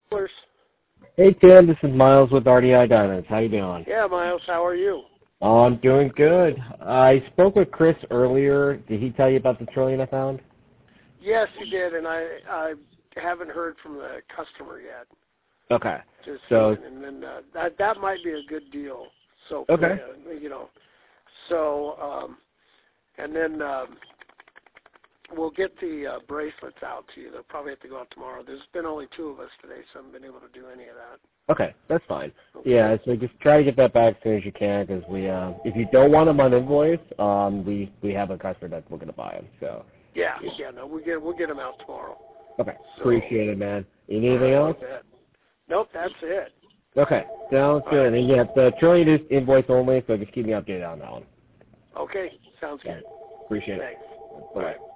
Course. Hey Tim, this is Miles with RDI Diamonds. How you doing? Yeah, Miles, how are you? Oh, I'm doing good. I spoke with Chris earlier. Did he tell you about the trillion I found? Yes, you did, and I haven't heard from the customer yet. Okay. Just so and then that might be a good deal. So okay. And then we'll get the bracelets out to you. They'll probably have to go out tomorrow. There's been only 2 of us today, so I haven't been able to do any of that. Okay, that's fine. Okay. Yeah, so just try to get that back as soon as you can, because if you don't want them on invoice, we have a customer that's looking to buy them. So. Yeah, no, we'll get them out tomorrow. Okay, So, appreciate it, man. You need anything else? Nope, that's it. Okay, sounds good. And yeah, the trillion is invoice only, so just keep me updated on that one. Okay, sounds good. Appreciate it. Thanks. Bye. All right.